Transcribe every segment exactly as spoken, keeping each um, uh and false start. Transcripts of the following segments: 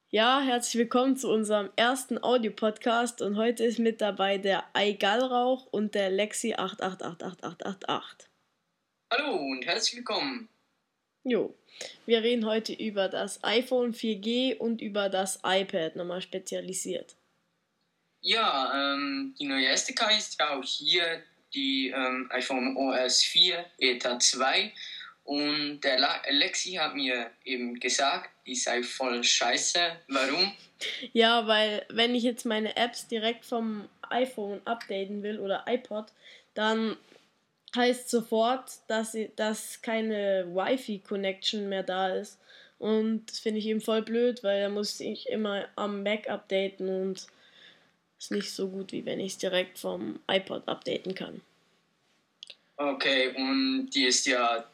Ja, herzlich willkommen zu unserem ersten Audio-Podcast und heute ist mit dabei der Eigalrauch und der Lexi acht acht acht acht acht acht acht. Hallo und herzlich willkommen. Jo, wir reden heute über das iPhone vier G und über das iPad, nochmal spezialisiert. Ja, ähm, die neue S D K ist ja auch hier die ähm, iPhone O S vier Beta zwei und der La- Lexi hat mir eben gesagt, die sei voll scheiße. Warum? Ja, weil wenn ich jetzt meine Apps direkt vom iPhone updaten will oder iPod, dann heißt sofort, dass, sie, dass keine Wi-Fi-Connection mehr da ist. Und das finde ich eben voll blöd, weil da muss ich immer am Mac updaten und ist nicht so gut, wie wenn ich es direkt vom iPod updaten kann. Okay, und die ist ja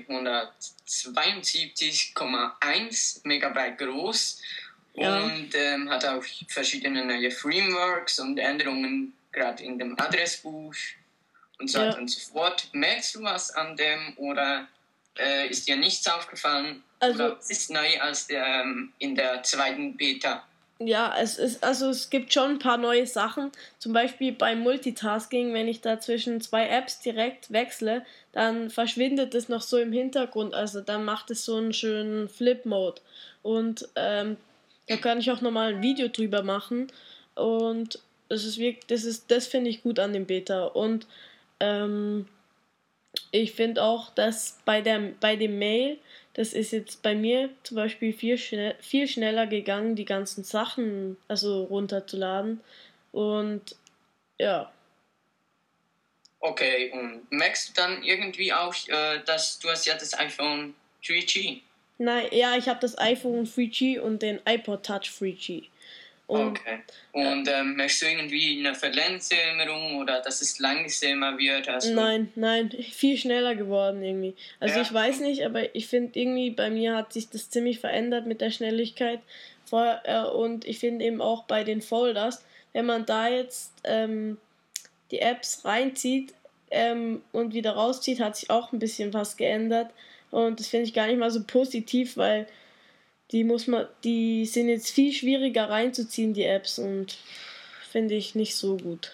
dreihundertzweiundsiebzig Komma eins Megabyte groß Ja. und ähm, hat auch verschiedene neue Frameworks und Änderungen gerade in dem Adressbuch und so weiter Ja. und so fort. Merkst du was an dem oder äh, ist dir nichts aufgefallen? Also- oder was ist neu als der, ähm, in der zweiten Beta? Ja, es ist, also es gibt schon ein paar neue Sachen. Zum Beispiel beim Multitasking, wenn ich da zwischen zwei Apps direkt wechsle, dann verschwindet es noch so im Hintergrund. Also dann macht es so einen schönen Flip-Mode. Und ähm, da kann ich auch nochmal ein Video drüber machen. Und das ist wirklich, das ist, das finde ich gut an dem Beta. Und ähm, ich finde auch, dass bei, der, bei dem Mail, das ist jetzt bei mir zum Beispiel viel, schnell, viel schneller gegangen, die ganzen Sachen also runterzuladen. Und ja. Okay, und merkst du dann irgendwie auch, äh, dass du hast ja das iPhone drei G? Nein, ja, ich habe das iPhone drei G und den iPod Touch drei G. Und, okay. Und ähm, merkst du irgendwie eine Verlängerung oder dass es langsamer wird? Also, Nein, nein, viel schneller geworden irgendwie. Also Ja. ich weiß nicht, aber ich finde irgendwie, bei mir hat sich das ziemlich verändert mit der Schnelligkeit. Vor, äh, und ich finde eben auch bei den Folders, wenn man da jetzt ähm, die Apps reinzieht ähm, und wieder rauszieht, hat sich auch ein bisschen was geändert. Und das finde ich gar nicht mal so positiv, weil die muss man, die sind jetzt viel schwieriger reinzuziehen, die Apps, und finde ich nicht so gut.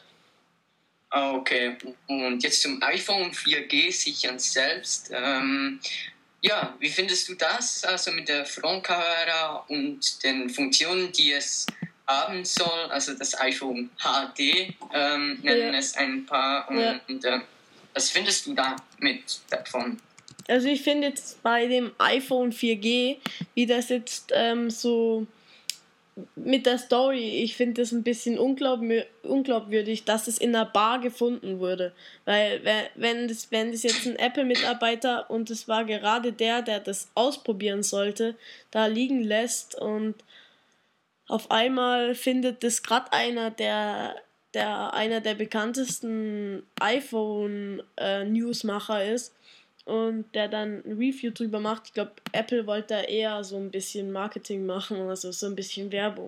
Okay, und jetzt zum iPhone vier G sich an selbst. Ähm, ja, wie findest du das? Also mit der Frontkamera und den Funktionen, die es haben soll, also das iPhone H D, ähm, nennen Ja. es ein paar. Und, Ja. und äh, was findest du da mit davon? Also ich finde jetzt bei dem iPhone vier G, wie das jetzt ähm, so mit der Story, ich finde das ein bisschen unglaubwür- unglaubwürdig, dass es in einer Bar gefunden wurde. Weil wenn das, wenn das jetzt ein Apple-Mitarbeiter und es war gerade der, der das ausprobieren sollte, da liegen lässt und auf einmal findet das gerade einer der, der einer der bekanntesten iPhone-Newsmacher äh, ist und der dann ein Review drüber macht. Ich glaube, Apple wollte da eher so ein bisschen Marketing machen, also so ein bisschen Werbung.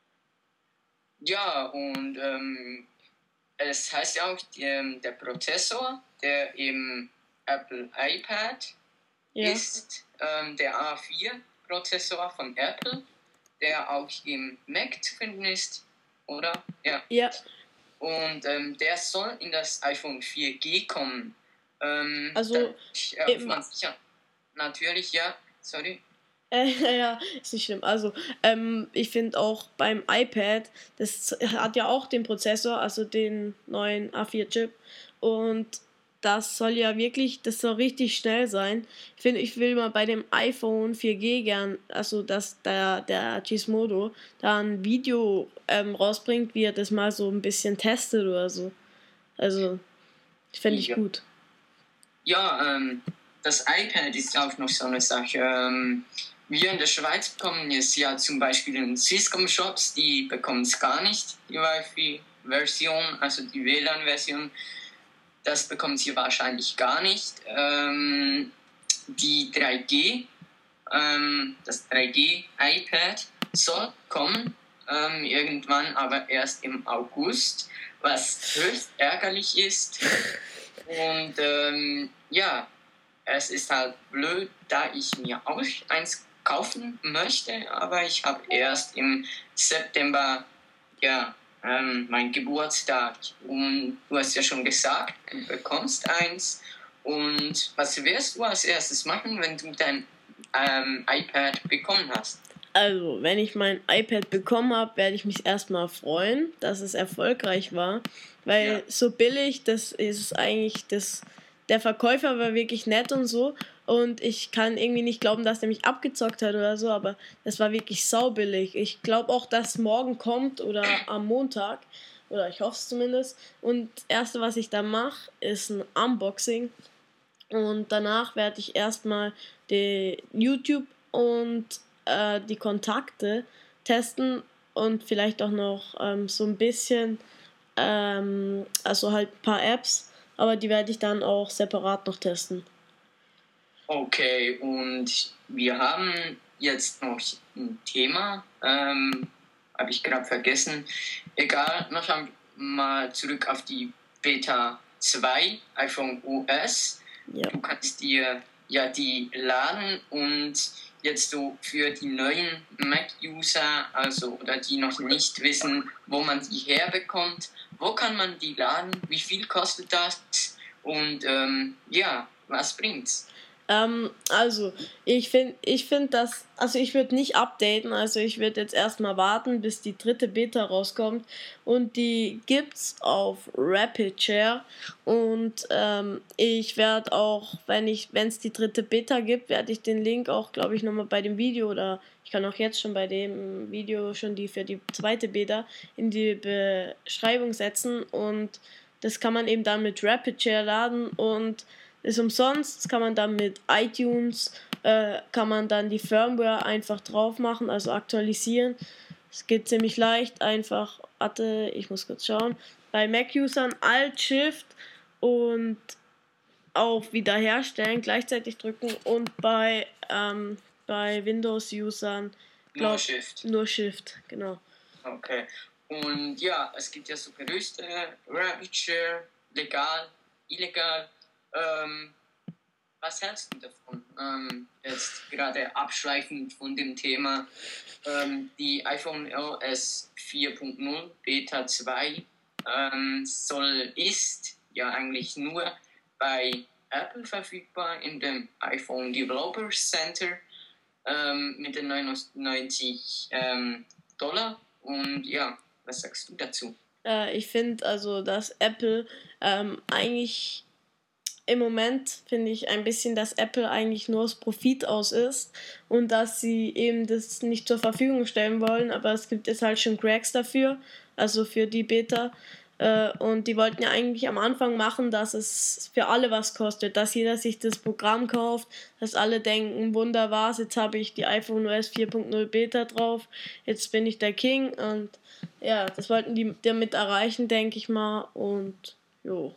Ja, und ähm, es heißt ja auch, die, ähm, der Prozessor, der im Apple iPad Ja. ist, ähm, der A vier Prozessor von Apple, der auch im Mac zu finden ist, oder? Ja. Ja. Und ähm, der soll in das iPhone vier G kommen. Ähm, Also, ich, äh, man sicher, natürlich, ja, sorry. Äh, ja, ist nicht schlimm. Also, ähm, ich finde auch beim iPad, das hat ja auch den Prozessor, also den neuen A vier Chip. Und das soll ja wirklich, das soll richtig schnell sein. Ich finde, ich will mal bei dem iPhone vier G gern, also dass der, der Gizmodo da ein Video ähm, rausbringt, wie er das mal so ein bisschen testet oder so. Also, fände ich Ja. gut. Ja, ähm, das iPad ist auch noch so eine Sache. Ähm, wir in der Schweiz bekommen es ja zum Beispiel in Swisscom-Shops, die bekommen es gar nicht, die Wi-Fi-Version, also die W L A N-Version. Das bekommen sie wahrscheinlich gar nicht. Ähm, die drei G, ähm, das drei G iPad soll kommen, ähm, irgendwann, aber erst im August, was höchst ärgerlich ist. Und ähm, ja, es ist halt blöd, da ich mir auch eins kaufen möchte, aber ich habe erst im September ja, ähm, mein Geburtstag und du hast ja schon gesagt, du bekommst eins. Und was wirst du als erstes machen, wenn du dein ähm, iPad bekommen hast? Also, wenn ich mein iPad bekommen habe, werde ich mich erstmal freuen, dass es erfolgreich war, weil Ja. so billig, das ist eigentlich das, der Verkäufer war wirklich nett und so und ich kann irgendwie nicht glauben, dass der mich abgezockt hat oder so, aber das war wirklich saubillig. Ich glaube auch, dass morgen kommt oder am Montag, oder ich hoffe es zumindest, und das Erste, was ich da mache, ist ein Unboxing und danach werde ich erstmal die YouTube und äh, die Kontakte testen und vielleicht auch noch ähm, so ein bisschen, ähm, also halt ein paar Apps, aber die werde ich dann auch separat noch testen. Okay, und wir haben jetzt noch ein Thema, ähm, habe ich gerade vergessen. Egal, noch mal zurück auf die Beta zwei iPhone O S. Ja. Du kannst dir ja die laden und jetzt so für die neuen Mac-User, also oder die noch nicht wissen, wo man die herbekommt, wo kann man die laden, wie viel kostet das und ähm, ja, was bringt's? Ähm, also, ich finde, ich find das, also ich würde nicht updaten, also ich würde jetzt erstmal warten, bis die dritte Beta rauskommt und die gibt's auf RapidShare und ähm, ich werde auch, wenn ich, wenn es die dritte Beta gibt, werde ich den Link auch, glaube ich, nochmal bei dem Video oder ich kann auch jetzt schon bei dem Video schon die für die zweite Beta in die Beschreibung setzen und das kann man eben dann mit RapidShare laden und ist umsonst, kann man dann mit iTunes, äh, kann man dann die Firmware einfach drauf machen, also aktualisieren. Es geht ziemlich leicht, einfach, warte, ich muss kurz schauen, bei Mac-Usern Alt-Shift und auf Wiederherstellen gleichzeitig drücken und bei, ähm, bei Windows-Usern Nur Shift. Nur Shift, genau. Okay. Und ja, es gibt ja so Gerüchte, RapidShare, legal, illegal. Ähm, was hältst du davon? Ähm, jetzt gerade abschweifend von dem Thema, ähm, die iPhone O S vier Punkt null Beta zwei ähm, soll, ist ja eigentlich nur bei Apple verfügbar in dem iPhone Developers Center ähm, mit den neunundneunzig ähm, Dollar. Und ja, was sagst du dazu? Äh, ich finde also, dass Apple ähm, eigentlich im Moment finde ich ein bisschen, dass Apple eigentlich nur aus Profit aus ist und dass sie eben das nicht zur Verfügung stellen wollen, aber es gibt jetzt halt schon Cracks dafür, also für die Beta. Äh, und die wollten ja eigentlich am Anfang machen, dass es für alle was kostet, dass jeder sich das Programm kauft, dass alle denken, wunderbar, jetzt habe ich die iPhone O S vier Punkt null Beta drauf, jetzt bin ich der King und ja, das wollten die damit erreichen, denke ich mal und jo.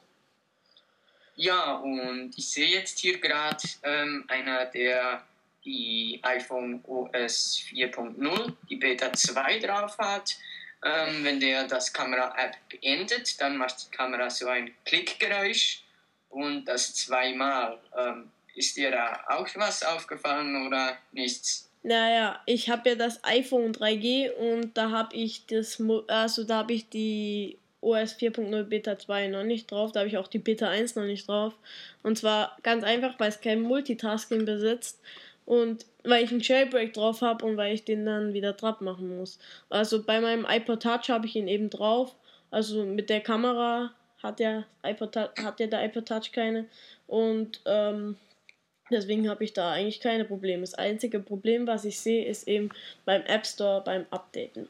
Ja, und ich sehe jetzt hier gerade ähm, einer, der die iPhone O S vier Punkt null, die Beta zwei drauf hat. Ähm, wenn der das Kamera-App beendet, dann macht die Kamera so ein Klickgeräusch und das zweimal. Ähm, ist dir da auch was aufgefallen oder nichts? Naja, ich habe ja das iPhone drei G und da habe ich das, Mo- also da habe ich die O S vier Punkt null Beta zwei noch nicht drauf, da habe ich auch die Beta eins noch nicht drauf. Und zwar ganz einfach, weil es kein Multitasking besitzt und weil ich einen Jailbreak drauf habe und weil ich den dann wieder drauf machen muss. Also bei meinem iPod Touch habe ich ihn eben drauf, also mit der Kamera hat ja, iPod, Tou- hat ja der iPod Touch keine und ähm, deswegen habe ich da eigentlich keine Probleme. Das einzige Problem, was ich sehe, ist eben beim App Store beim Updaten.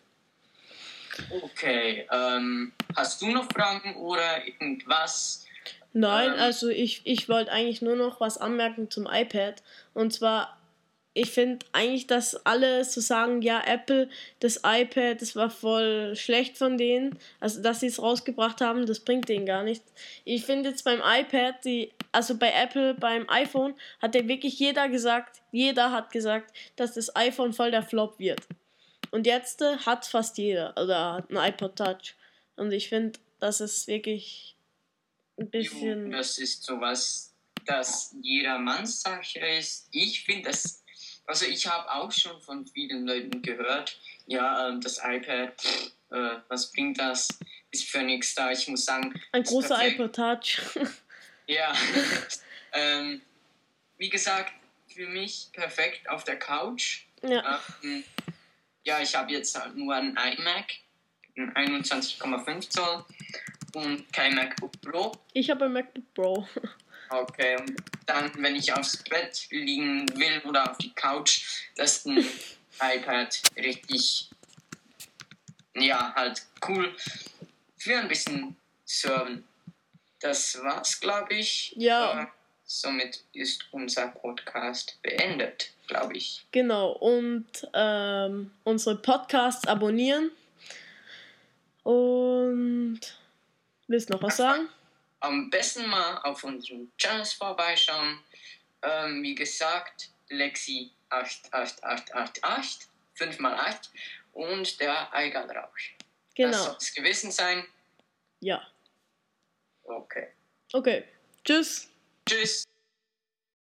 Okay, ähm, hast du noch Fragen oder irgendwas? Nein, Ähm, also ich, ich wollte eigentlich nur noch was anmerken zum iPad. Und zwar, ich finde eigentlich, dass alle so sagen, ja, Apple, das iPad, das war voll schlecht von denen. Also, dass sie es rausgebracht haben, das bringt denen gar nichts. Ich finde jetzt beim iPad, die, also bei Apple, beim iPhone, hat ja wirklich jeder gesagt, jeder hat gesagt, dass das iPhone voll der Flop wird. Und jetzt äh, hat fast jeder, oder hat ein iPod Touch. Und ich finde, das ist wirklich ein bisschen. Das ist sowas, das jedermanns Sache ist. Ich finde, das Also ich habe auch schon von vielen Leuten gehört, ja, ähm, das iPad, äh, was bringt das? Ist für nichts da. Ich muss sagen, ein ist großer perfekt. iPod Touch. Ja, ähm, wie gesagt, für mich perfekt auf der Couch. Ja. Ähm, ja, ich habe jetzt halt nur einen iMac, einen einundzwanzig Komma fünf Zoll und kein MacBook Pro. Ich habe ein MacBook Pro. Okay, und dann, wenn ich aufs Bett liegen will oder auf die Couch, das ist ein iPad richtig, ja, halt cool für ein bisschen surfen. Das war's, glaube ich. Ja. Äh, somit ist unser Podcast beendet, glaube ich. Genau, und ähm, unsere Podcasts abonnieren. Und willst du noch was sagen? Am besten mal auf unseren Channels vorbeischauen. Ähm, wie gesagt, Lexi acht acht acht acht acht, fünf mal acht und der Eigelrausch. Genau. Das soll es gewesen sein. Ja. Okay. Okay. Tschüss. Tschüss.